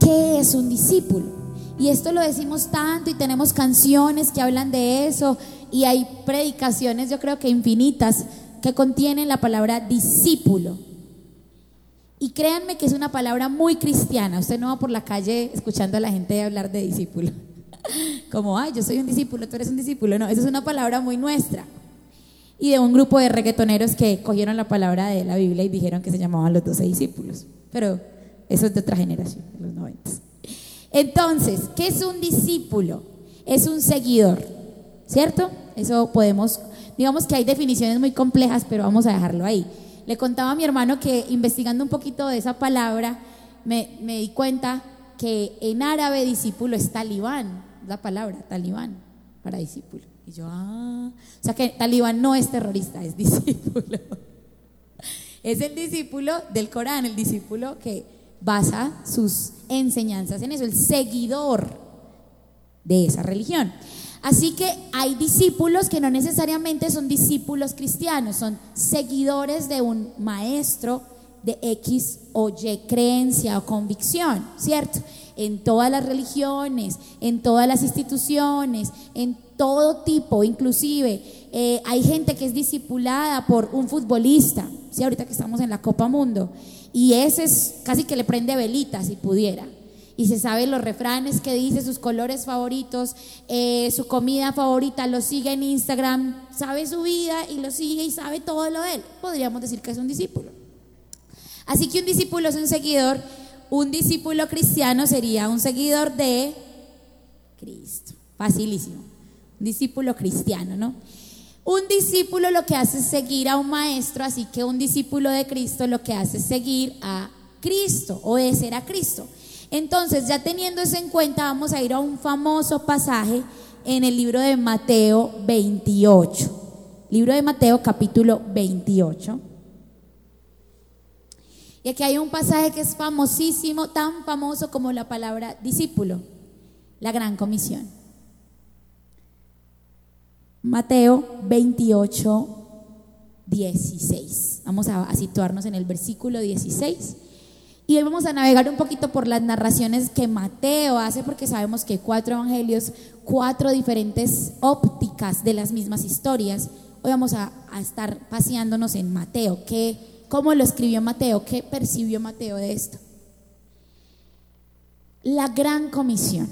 ¿qué es un discípulo? Y esto lo decimos tanto y tenemos canciones que hablan de eso y hay predicaciones, yo creo que infinitas, que contienen la palabra discípulo. Y créanme que es una palabra muy cristiana. Usted no va por la calle escuchando a la gente hablar de discípulo como, ay, yo soy un discípulo, tú eres un discípulo. No, esa es una palabra muy nuestra. Y de un grupo de reggaetoneros que cogieron la palabra de la Biblia y dijeron que se llamaban los 12 discípulos. Pero eso es de otra generación, de los 90. Entonces, ¿qué es un discípulo? Es un seguidor, ¿cierto? Eso podemos, digamos que hay definiciones muy complejas, pero vamos a dejarlo ahí. Le contaba a mi hermano que investigando un poquito de esa palabra, me di cuenta que en árabe discípulo es talibán, la palabra talibán para discípulo. Y yo, o sea que talibán no es terrorista, es discípulo. Es el discípulo del Corán, el discípulo que basa sus enseñanzas en eso, el seguidor de esa religión. Así que hay discípulos que no necesariamente son discípulos cristianos, son seguidores de un maestro de X o Y creencia o convicción, ¿cierto? En todas las religiones, en todas las instituciones, en todo tipo, inclusive hay gente que es discipulada por un futbolista, ¿sí? Ahorita que estamos en la Copa Mundo, y ese es casi que le prende velitas si pudiera, y se sabe los refranes que dice, sus colores favoritos, su comida favorita, lo sigue en Instagram, sabe su vida y lo sigue y sabe todo lo de él. Podríamos decir que es un discípulo. Así que un discípulo es un seguidor. Un discípulo cristiano sería un seguidor de Cristo. Facilísimo. Un discípulo cristiano, ¿no? Un discípulo lo que hace es seguir a un maestro, así que un discípulo de Cristo lo que hace es seguir a Cristo, obedecer a Cristo. Entonces, ya teniendo eso en cuenta, vamos a ir a un famoso pasaje en el libro de Mateo 28. Libro de Mateo, capítulo 28. Y aquí hay un pasaje que es famosísimo, tan famoso como la palabra discípulo, la Gran Comisión. Mateo 28, 16. Vamos a situarnos en el versículo 16. Y hoy vamos a navegar un poquito por las narraciones que Mateo hace, porque sabemos que 4 evangelios, 4 diferentes ópticas de las mismas historias. Hoy vamos a estar paseándonos en Mateo, cómo lo escribió Mateo, qué percibió Mateo de esto. La Gran Comisión.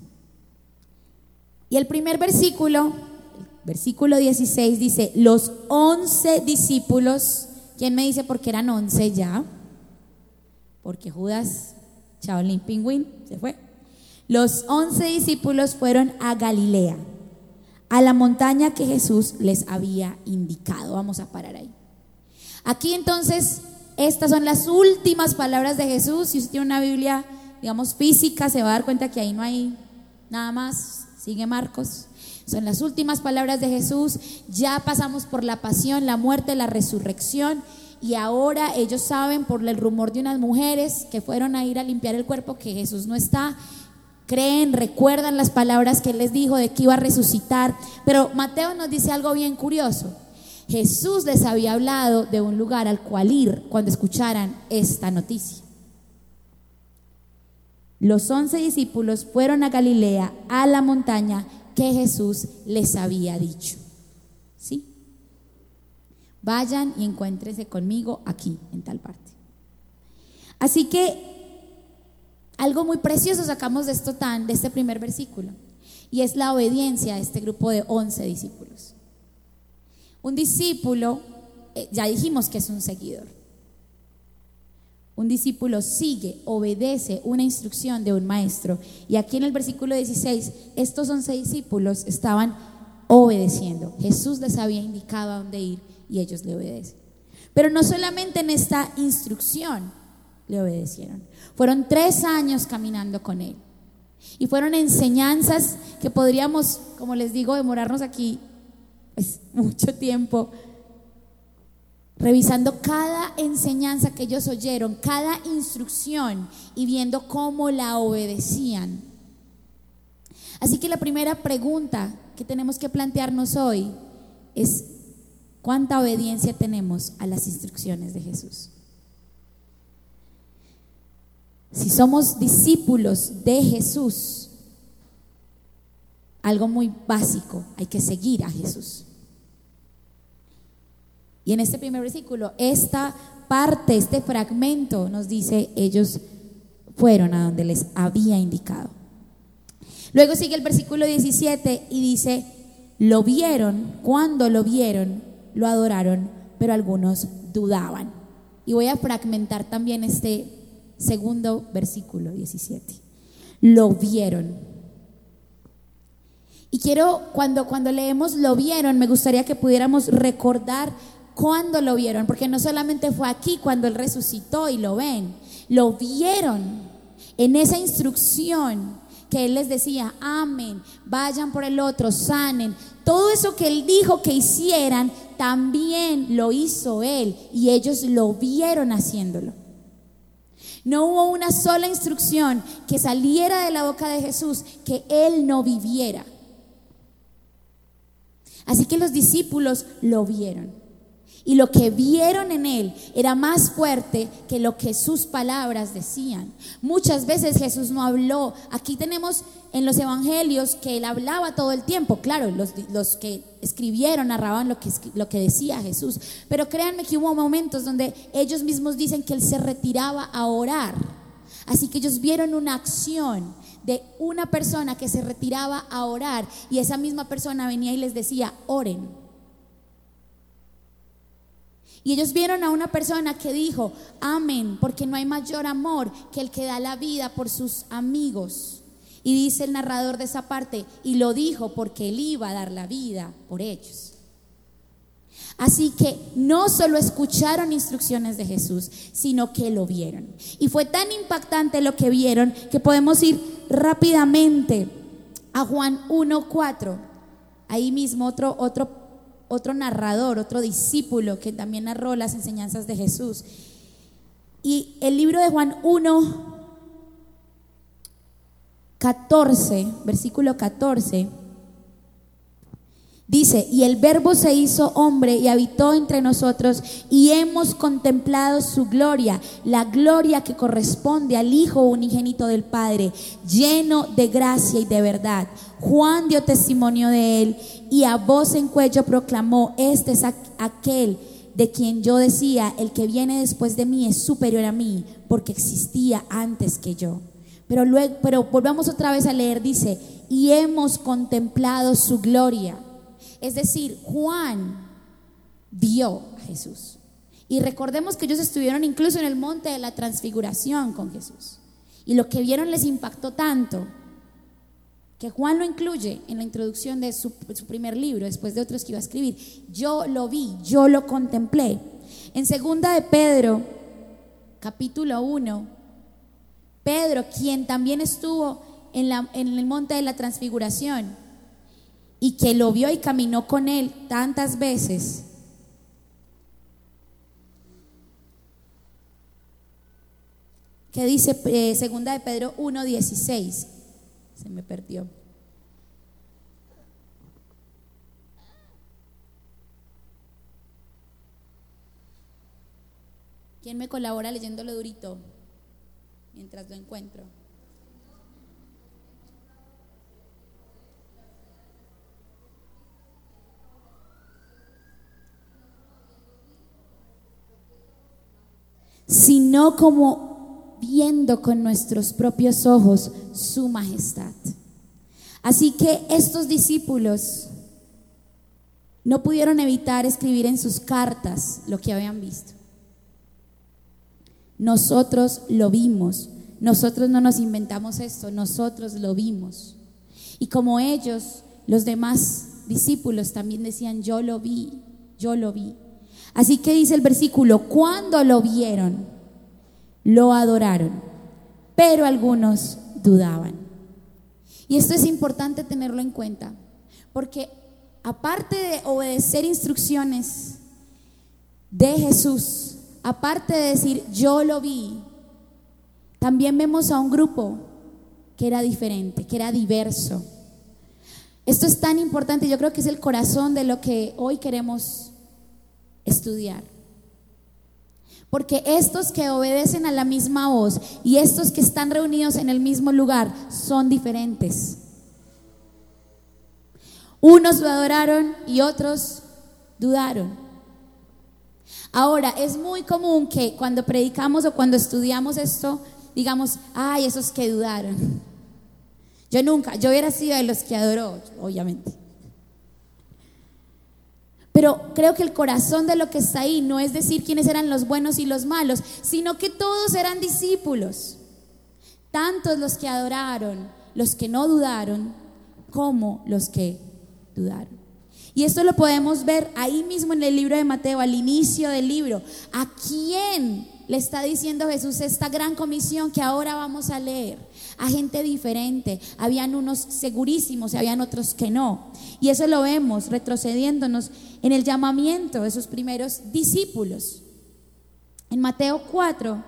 Y el primer versículo, versículo 16, dice: los 11 discípulos. ¿Quién me dice por qué eran 11 ya? Porque Judas, Chaolín Pingüín, se fue. Los 11 discípulos fueron a Galilea, a la montaña que Jesús les había indicado. Vamos a parar ahí. Aquí entonces, estas son las últimas palabras de Jesús. Si usted tiene una Biblia, digamos, física, se va a dar cuenta que ahí no hay nada más. Sigue Marcos. Son las últimas palabras de Jesús. Ya pasamos por la pasión, la muerte, la resurrección. Y ahora ellos saben por el rumor de unas mujeres que fueron a ir a limpiar el cuerpo que Jesús no está. Creen, recuerdan las palabras que él les dijo de que iba a resucitar. Pero Mateo nos dice algo bien curioso. Jesús les había hablado de un lugar al cual ir cuando escucharan esta noticia. Los 11 discípulos fueron a Galilea, a la montaña que Jesús les había dicho. ¿Sí? Vayan y encuéntrense conmigo aquí, en tal parte. Así que algo muy precioso sacamos de este primer versículo, y es la obediencia de este grupo de 11 discípulos. Un discípulo, ya dijimos que es un seguidor. Un discípulo sigue, obedece una instrucción de un maestro. Y aquí en el versículo 16, estos 11 discípulos estaban obedeciendo. Jesús les había indicado a dónde ir y ellos le obedecen. Pero no solamente en esta instrucción le obedecieron. Fueron 3 años caminando con él. Y fueron enseñanzas que podríamos, como les digo, demorarnos aquí pues mucho tiempo revisando cada enseñanza que ellos oyeron, cada instrucción, y viendo cómo la obedecían. Así que la primera pregunta que tenemos que plantearnos hoy es: ¿cuánta obediencia tenemos a las instrucciones de Jesús? Si somos discípulos de Jesús, algo muy básico, hay que seguir a Jesús. Y en este primer versículo, esta parte, este fragmento nos dice, ellos fueron a donde les había indicado. Luego sigue el versículo 17 y dice, lo vieron, cuando lo vieron, lo adoraron, pero algunos dudaban. Y voy a fragmentar también este segundo versículo 17. Lo vieron. Y quiero, cuando leemos lo vieron, me gustaría que pudiéramos recordar cuándo lo vieron, porque no solamente fue aquí cuando Él resucitó y lo ven, lo vieron en esa instrucción que Él les decía, amen, vayan por el otro, sanen. Todo eso que Él dijo que hicieran, también lo hizo Él y ellos lo vieron haciéndolo. No hubo una sola instrucción que saliera de la boca de Jesús que Él no viviera. Así que los discípulos lo vieron. Y lo que vieron en Él era más fuerte que lo que sus palabras decían. Muchas veces Jesús no habló. Aquí tenemos en los evangelios que Él hablaba todo el tiempo. Claro, los que escribieron narraban lo que decía Jesús. Pero créanme que hubo momentos donde ellos mismos dicen que Él se retiraba a orar. Así que ellos vieron una acción de una persona que se retiraba a orar. Y esa misma persona venía y les decía, oren. Y ellos vieron a una persona que dijo, amén, porque no hay mayor amor que el que da la vida por sus amigos. Y dice el narrador de esa parte, y lo dijo porque Él iba a dar la vida por ellos. Así que no solo escucharon instrucciones de Jesús, sino que lo vieron. Y fue tan impactante lo que vieron que podemos ir rápidamente a Juan 1:4. Ahí mismo otro narrador, otro discípulo que también narró las enseñanzas de Jesús. Y el libro de Juan 1:14, versículo 14, dice, y el Verbo se hizo hombre y habitó entre nosotros y hemos contemplado su gloria, la gloria que corresponde al Hijo unigénito del Padre, lleno de gracia y de verdad. Juan dio testimonio de Él y a voz en cuello proclamó, este es aquel de quien yo decía, el que viene después de mí es superior a mí, porque existía antes que yo. Pero volvamos otra vez a leer, dice, y hemos contemplado su gloria. Es decir, Juan vio a Jesús. Y recordemos que ellos estuvieron incluso en el monte de la transfiguración con Jesús. Y lo que vieron les impactó tanto que Juan lo incluye en la introducción de su primer libro, después de otros que iba a escribir. Yo lo vi, yo lo contemplé. En segunda de Pedro, capítulo 1, Pedro, quien también estuvo en el monte de la transfiguración y que lo vio y caminó con Él tantas veces, que dice segunda de Pedro 1:16. Se me perdió. ¿Quién me colabora leyéndolo durito mientras lo encuentro? Sino como viendo con nuestros propios ojos su majestad. Así que estos discípulos no pudieron evitar escribir en sus cartas lo que habían visto. Nosotros lo vimos, nosotros no nos inventamos esto, nosotros lo vimos. Y como ellos, los demás discípulos también decían, yo lo vi, yo lo vi. Así que dice el versículo, cuando lo vieron, lo adoraron, pero algunos dudaban. Y esto es importante tenerlo en cuenta, porque aparte de obedecer instrucciones de Jesús, aparte de decir yo lo vi, también vemos a un grupo que era diferente, que era diverso. Esto es tan importante, yo creo que es el corazón de lo que hoy queremos estudiar. Porque estos que obedecen a la misma voz y estos que están reunidos en el mismo lugar son diferentes. Unos lo adoraron y otros dudaron. Ahora, es muy común que cuando predicamos o cuando estudiamos esto, digamos, ay, esos que dudaron. Yo hubiera sido de los que adoró, obviamente. Pero creo que el corazón de lo que está ahí no es decir quiénes eran los buenos y los malos, sino que todos eran discípulos. Tantos los que adoraron, los que no dudaron, como los que dudaron. Y esto lo podemos ver ahí mismo en el libro de Mateo, al inicio del libro. ¿A quién le está diciendo Jesús esta gran comisión que ahora vamos a leer? A gente diferente. Habían unos segurísimos y habían otros que no. Y eso lo vemos retrocediéndonos en el llamamiento de esos primeros discípulos. En Mateo 4,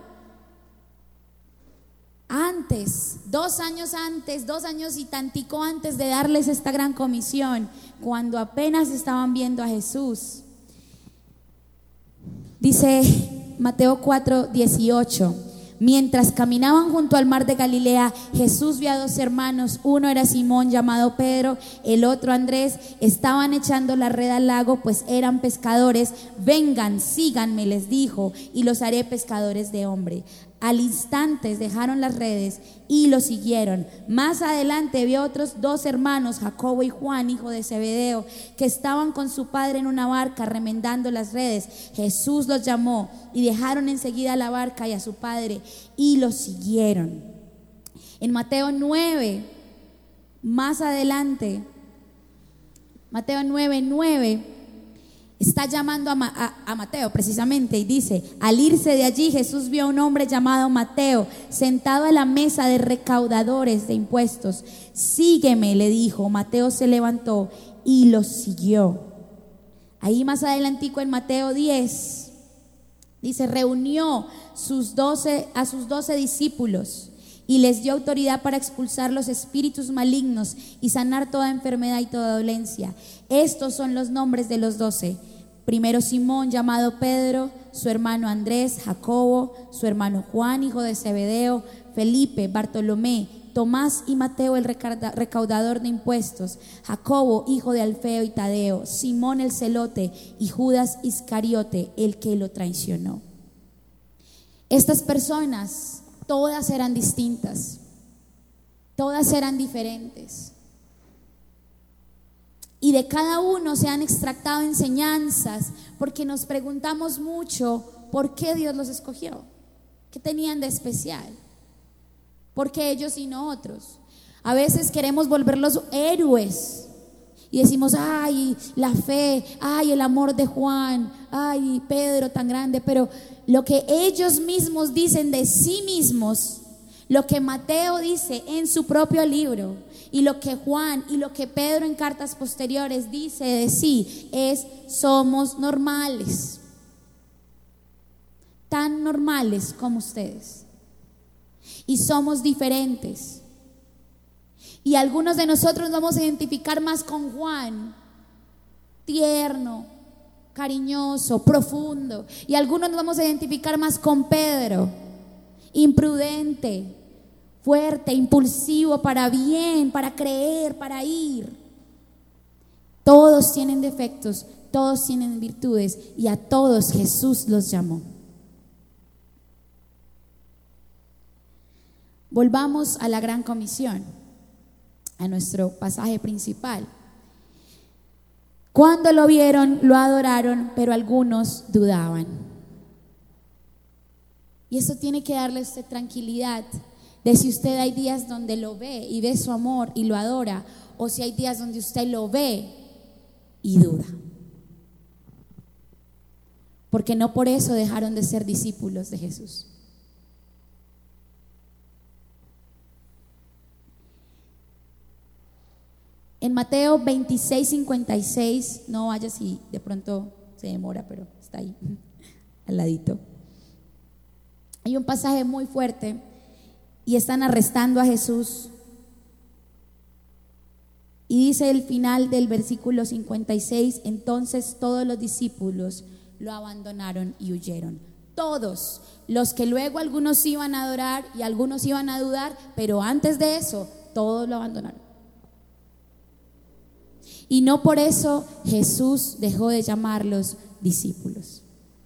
dos años y tantico antes de darles esta gran comisión, cuando apenas estaban viendo a Jesús, dice Mateo 4:18: mientras caminaban junto al mar de Galilea, Jesús vio a dos hermanos, uno era Simón llamado Pedro, el otro Andrés, estaban echando la red al lago, pues eran pescadores. Vengan, síganme, les dijo, y los haré pescadores de hombre. Al instante dejaron las redes y lo siguieron. Más adelante vio otros dos hermanos, Jacobo y Juan, hijo de Zebedeo, que estaban con su padre en una barca remendando las redes. Jesús los llamó y dejaron enseguida la barca y a su padre y lo siguieron. En Mateo 9, más adelante, Mateo 9:9, está llamando a Mateo precisamente y dice: al irse de allí Jesús vio a un hombre llamado Mateo sentado a la mesa de recaudadores de impuestos. Sígueme, le dijo. Mateo se levantó y lo siguió. Ahí más adelantico en Mateo 10 dice: reunió a sus 12 discípulos y les dio autoridad para expulsar los espíritus malignos y sanar toda enfermedad y toda dolencia. Estos son los nombres de los 12. Primero Simón llamado Pedro, su hermano Andrés, Jacobo, su hermano Juan, hijo de Zebedeo, Felipe, Bartolomé, Tomás y Mateo el recaudador de impuestos, Jacobo, hijo de Alfeo y Tadeo, Simón el celote y Judas Iscariote, el que lo traicionó. Estas personas, todas eran distintas, todas eran diferentes. Y de cada uno se han extractado enseñanzas, porque nos preguntamos mucho por qué Dios los escogió, qué tenían de especial, por qué ellos y no otros. A veces queremos volverlos héroes y decimos: ay, la fe, ay, el amor de Juan, ay, Pedro tan grande. Pero lo que ellos mismos dicen de sí mismos, lo que Mateo dice en su propio libro, y lo que Juan y lo que Pedro en cartas posteriores dice de sí, es: somos normales, tan normales como ustedes, y somos diferentes. Y algunos de nosotros nos vamos a identificar más con Juan, tierno, cariñoso, profundo, y algunos nos vamos a identificar más con Pedro, imprudente, fuerte, impulsivo, para bien, para creer, para ir. Todos tienen defectos, todos tienen virtudes, y a todos Jesús los llamó. Volvamos a la gran comisión, a nuestro pasaje principal. Cuando lo vieron, lo adoraron, pero algunos dudaban. Y eso tiene que darle a usted tranquilidad, de si usted hay días donde lo ve y ve su amor y lo adora, o si hay días donde usted lo ve y duda. Porque no por eso dejaron de ser discípulos de Jesús. En Mateo 26:56, no vaya si de pronto se demora, pero está ahí, al ladito. Hay un pasaje muy fuerte y están arrestando a Jesús. Y dice el final del versículo 56: entonces todos los discípulos lo abandonaron y huyeron. todos los que luego algunos iban a adorar y algunos iban a dudar, pero antes de eso todos lo abandonaron. Y no por eso Jesús dejó de llamarlos discípulos.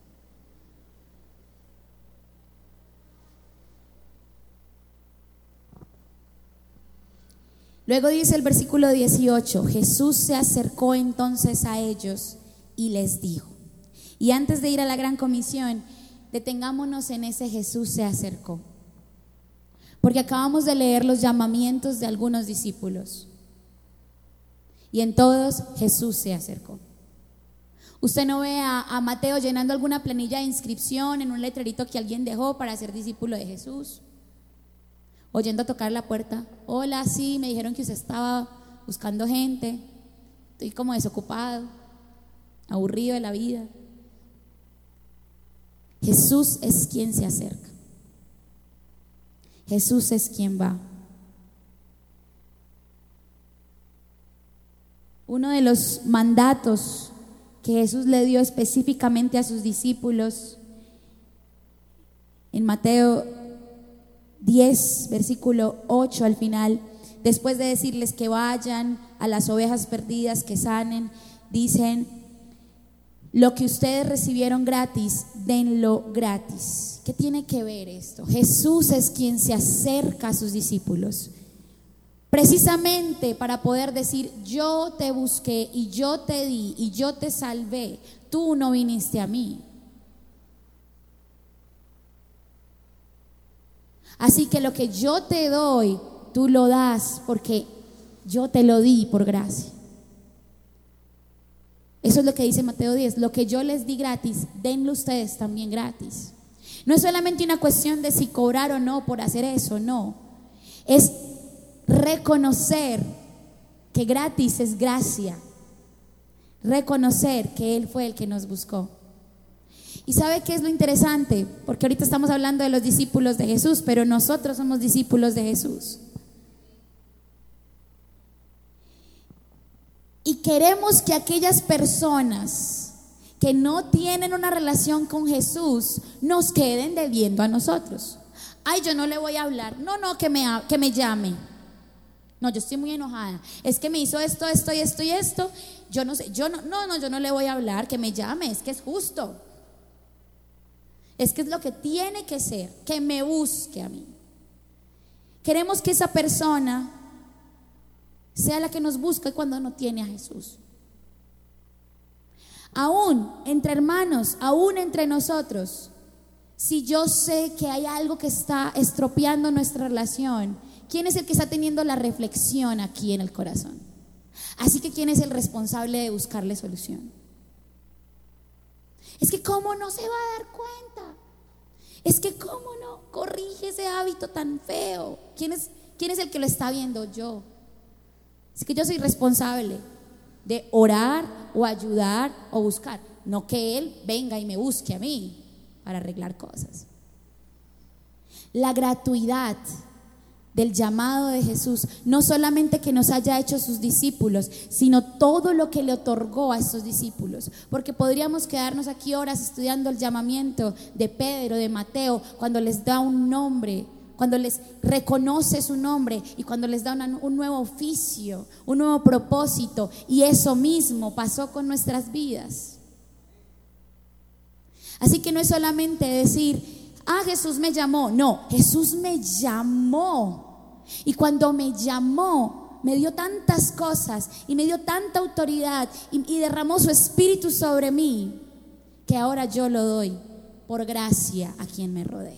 Luego dice el versículo 18: Jesús se acercó entonces a ellos y les dijo. Y antes de ir a la gran comisión, detengámonos en ese Jesús se acercó, porque acabamos de leer los llamamientos de algunos discípulos y en todos Jesús se acercó. Usted no ve a Mateo llenando alguna planilla de inscripción en un letrerito que alguien dejó para ser discípulo de Jesús, oyendo a tocar la puerta: hola, sí, me dijeron que usted estaba buscando gente, estoy como desocupado, aburrido de la vida. Jesús es quien se acerca, Jesús es quien va. Uno de los mandatos que Jesús le dio específicamente a sus discípulos en Mateo 10, versículo 8 al final, después de decirles que vayan a las ovejas perdidas, que sanen, dicen: lo que ustedes recibieron gratis, denlo gratis. ¿Qué tiene que ver esto? Jesús es quien se acerca a sus discípulos, precisamente para poder decir: yo te busqué y yo te di y yo te salvé, tú no viniste a mí. Así que lo que yo te doy, tú lo das porque yo te lo di por gracia. Eso es lo que dice Mateo 10: lo que yo les di gratis, denlo ustedes también gratis. No es solamente una cuestión de si cobrar o no por hacer eso, no. Es reconocer que gratis es gracia, reconocer que Él fue el que nos buscó. ¿Y sabe qué es lo interesante? Porque ahorita estamos hablando de los discípulos de Jesús, pero nosotros somos discípulos de Jesús. Y queremos que aquellas personas que no tienen una relación con Jesús nos queden debiendo a nosotros. Ay, yo no le voy a hablar. No, que me llame. No, yo estoy muy enojada. Es que me hizo esto y esto. Yo no sé, yo no le voy a hablar, que me llame, es que es justo. Es que es lo que tiene que ser, que me busque a mí. Queremos que esa persona sea la que nos busque cuando no tiene a Jesús. Aún entre hermanos, aún entre nosotros, si yo sé que hay algo que está estropeando nuestra relación, ¿quién es el que está teniendo la reflexión aquí en el corazón? Así que ¿quién es el responsable de buscarle solución? Es que ¿cómo no se va a dar cuenta? Es que ¿cómo no corrige ese hábito tan feo? ¿Quién es el que lo está viendo? Yo. Es que yo soy responsable de orar o ayudar o buscar, no que Él venga y me busque a mí para arreglar cosas. La gratuidad del llamado de Jesús, no solamente que nos haya hecho sus discípulos, sino todo lo que le otorgó a estos discípulos, porque podríamos quedarnos aquí horas estudiando el llamamiento de Pedro, de Mateo, cuando les da un nombre, cuando les reconoce su nombre y cuando les da un nuevo oficio, un nuevo propósito. Y eso mismo pasó con nuestras vidas. Así que no es solamente decir: Jesús me llamó. No, Jesús me llamó. Y cuando me llamó, me dio tantas cosas y me dio tanta autoridad y derramó su espíritu sobre mí, que ahora yo lo doy por gracia a quien me rodea.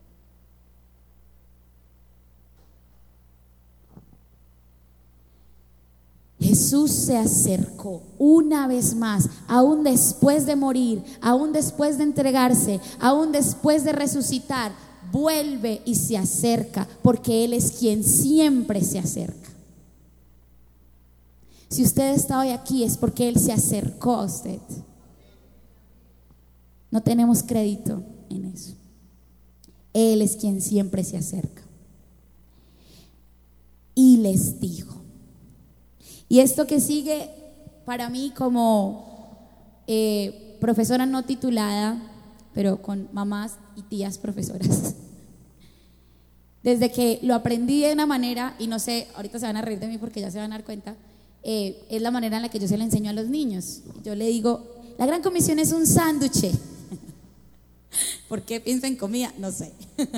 Jesús se acercó una vez más, aún después de morir, aún después de entregarse, aún después de resucitar, vuelve y se acerca, porque Él es quien siempre se acerca. Si usted está hoy aquí es porque Él se acercó a usted. No tenemos crédito en eso. Él es quien siempre se acerca. Y les dijo. Y esto que sigue, para mí como profesora no titulada, pero con mamás y tías profesoras. Desde que lo aprendí de una manera, y no sé, ahorita se van a reír de mí porque ya se van a dar cuenta, es la manera en la que yo se lo enseño a los niños. Yo le digo, la Gran Comisión es un sándwich. ¿Por qué pienso en comida? No sé.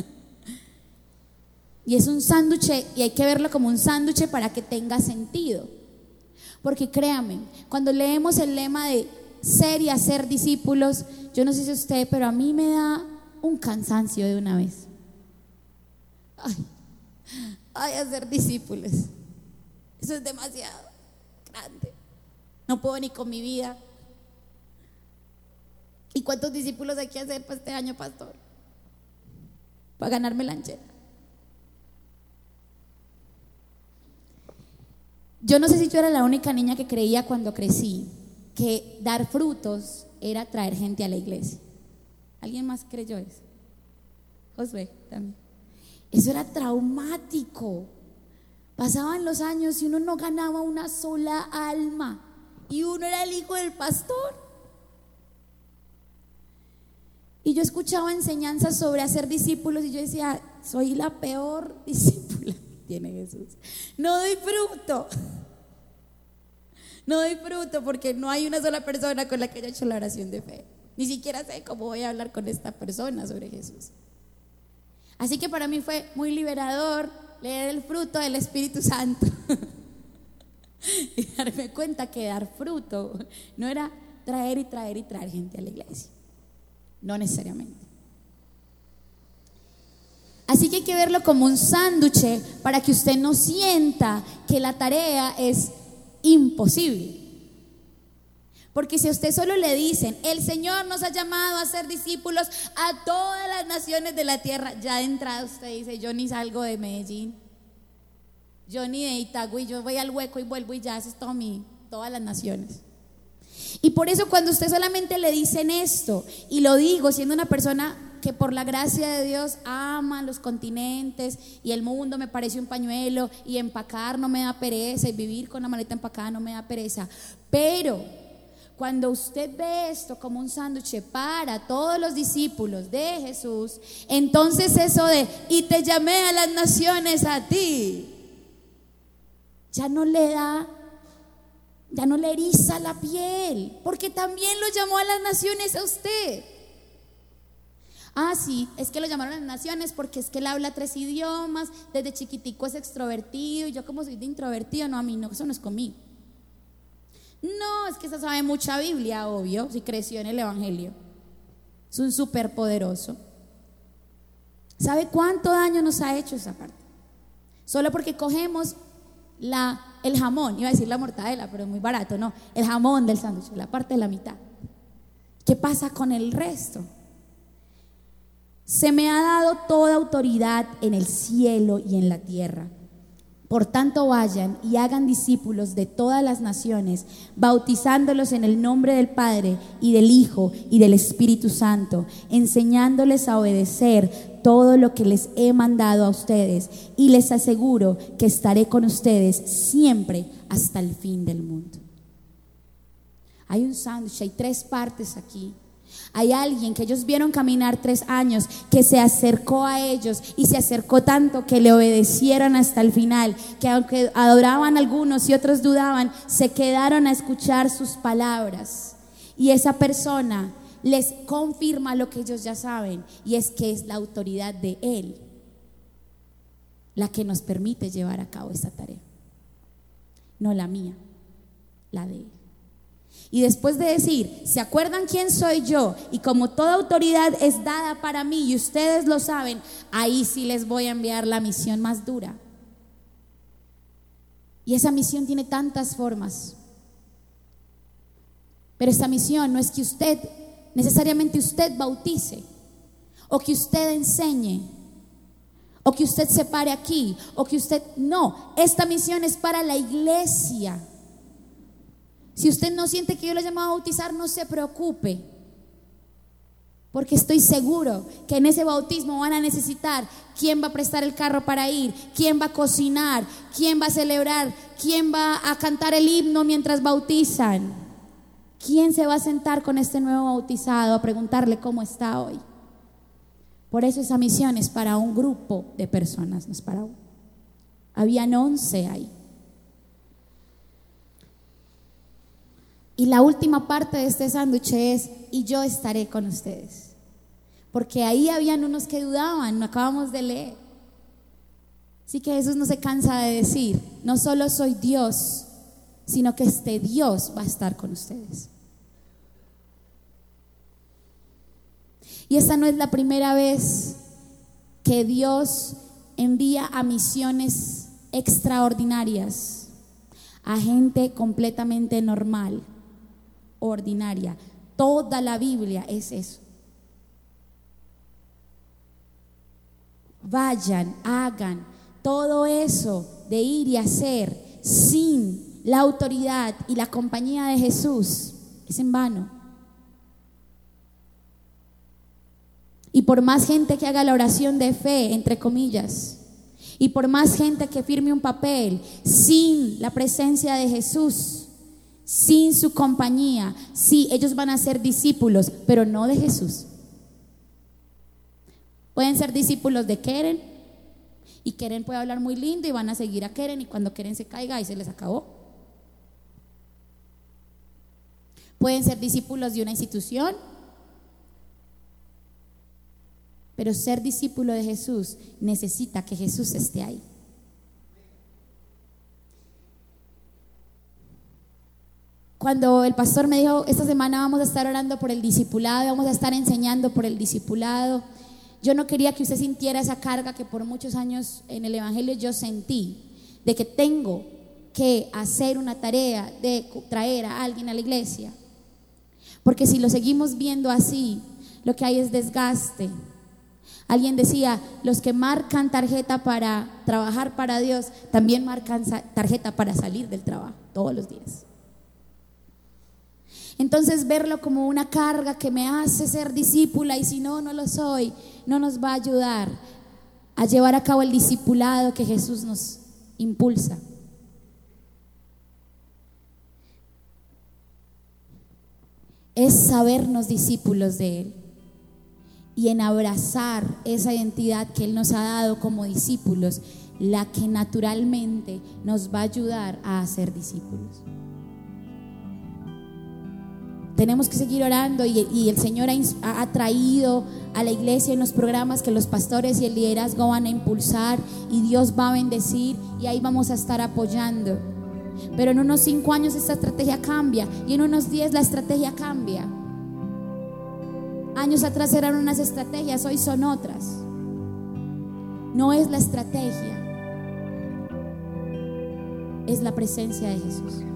Y es un sándwich y hay que verlo como un sándwich para que tenga sentido. Porque créame, cuando leemos el lema de ser y hacer discípulos, yo no sé si usted, pero a mí me da un cansancio de una vez. Ay, hacer discípulos. Eso es demasiado grande. No puedo ni con mi vida. ¿Y cuántos discípulos hay que hacer para este año, pastor? Para ganarme la lanchera. Yo no sé si yo era la única niña que creía cuando crecí que dar frutos era traer gente a la iglesia. ¿Alguien más creyó eso? Josué también. Eso era traumático. Pasaban los años y uno no ganaba una sola alma y uno era el hijo del pastor. Y yo escuchaba enseñanzas sobre hacer discípulos y yo decía, soy la peor discípula que tiene Jesús. No doy fruto. No doy fruto porque no hay una sola persona con la que haya hecho la oración de fe. Ni siquiera sé cómo voy a hablar con esta persona sobre Jesús. Así que para mí fue muy liberador leer el fruto del Espíritu Santo y darme cuenta que dar fruto no era traer y traer y traer gente a la iglesia. No necesariamente. Así que hay que verlo como un sándwich para que usted no sienta que la tarea es imposible. Porque si a usted solo le dicen, el Señor nos ha llamado a ser discípulos a todas las naciones de la tierra, ya de entrada usted dice, yo ni salgo de Medellín, yo ni de Itagüí, yo voy al Hueco y vuelvo y ya, eso es todo todas las naciones. Y por eso cuando usted solamente le dicen esto, y lo digo siendo una persona que por la gracia de Dios ama los continentes y el mundo me parece un pañuelo y empacar no me da pereza y vivir con la maleta empacada no me da pereza, pero cuando usted ve esto como un sándwich para todos los discípulos de Jesús, entonces eso de y te llamé a las naciones a ti, ya no le eriza la piel, porque también lo llamó a las naciones a usted. Ah, sí, es que lo llamaron a las naciones porque es que él habla 3 idiomas, desde chiquitico es extrovertido y yo como soy de introvertido, no, a mí no, eso no es conmigo. No, es que eso sabe mucha Biblia, obvio, si creció en el Evangelio. Es un superpoderoso. ¿Sabe cuánto daño nos ha hecho esa parte? Solo porque cogemos el jamón, iba a decir la mortadela, pero es muy barato, no, el jamón del sándwich, la parte de la mitad. ¿Qué pasa con el resto? Se me ha dado toda autoridad en el cielo y en la tierra. Por tanto, vayan y hagan discípulos de todas las naciones, bautizándolos en el nombre del Padre y del Hijo y del Espíritu Santo, enseñándoles a obedecer todo lo que les he mandado a ustedes, y les aseguro que estaré con ustedes siempre hasta el fin del mundo. Hay un sándwich, hay 3 partes aquí. Hay alguien que ellos vieron caminar 3 años, que se acercó a ellos y se acercó tanto que le obedecieron hasta el final, que aunque adoraban algunos y otros dudaban, se quedaron a escuchar sus palabras. Y esa persona les confirma lo que ellos ya saben, y es que es la autoridad de Él la que nos permite llevar a cabo esta tarea, no la mía, la de Él. Y después de decir, ¿se acuerdan quién soy yo? Y como toda autoridad es dada para mí y ustedes lo saben, ahí sí les voy a enviar la misión más dura. Y esa misión tiene tantas formas. Pero esta misión no es que necesariamente usted bautice, o que usted enseñe, o que usted se pare aquí, o que usted, no, esta misión es para la iglesia. Si usted no siente que yo lo he llamado a bautizar, no se preocupe, porque estoy seguro que en ese bautismo van a necesitar quién va a prestar el carro para ir, quién va a cocinar, quién va a celebrar, quién va a cantar el himno mientras bautizan, ¿Quién se va a sentar con este nuevo bautizado a preguntarle cómo está hoy? Por eso esa misión es para un grupo de personas, no es para uno. Habían 11 ahí. Y la última parte de este sándwich es: y yo estaré con ustedes. Porque ahí habían unos que dudaban, no acabamos de leer. Así que Jesús no se cansa de decir: no solo soy Dios, sino que este Dios va a estar con ustedes. Y esta no es la primera vez que Dios envía a misiones extraordinarias a gente completamente normal, ordinaria. Toda la Biblia es eso. Vayan, hagan todo eso de ir y hacer sin la autoridad y la compañía de Jesús, es en vano. Y por más gente que haga la oración de fe, entre comillas, y por más gente que firme un papel, sin la presencia de Jesús, sin su compañía, sí, ellos van a ser discípulos, pero no de Jesús. Pueden ser discípulos de Keren, y Keren puede hablar muy lindo y van a seguir a Keren, y cuando Keren se caiga, ahí se les acabó. Pueden ser discípulos de una institución, pero ser discípulo de Jesús necesita que Jesús esté ahí. Cuando el pastor me dijo: esta semana vamos a estar orando por el discipulado, vamos a estar enseñando por el discipulado, yo no quería que usted sintiera esa carga que por muchos años en el evangelio yo sentí, de que tengo que hacer una tarea de traer a alguien a la iglesia. Porque si lo seguimos viendo así, lo que hay es desgaste. Alguien decía: los que marcan tarjeta para trabajar para Dios, también marcan tarjeta para salir del trabajo todos los días. Entonces verlo como una carga que me hace ser discípula, y si no, no lo soy, no nos va a ayudar a llevar a cabo el discipulado que Jesús nos impulsa. Es sabernos discípulos de Él y en abrazar esa identidad que Él nos ha dado como discípulos, la que naturalmente nos va a ayudar a ser discípulos. Tenemos que seguir orando, y el Señor ha traído a la iglesia en los programas que los pastores y el liderazgo van a impulsar, y Dios va a bendecir, y ahí vamos a estar apoyando. Pero en unos 5 años esta estrategia cambia, y en unos 10 la estrategia cambia. Años atrás eran unas estrategias, hoy son otras. No es la estrategia, es la presencia de Jesús.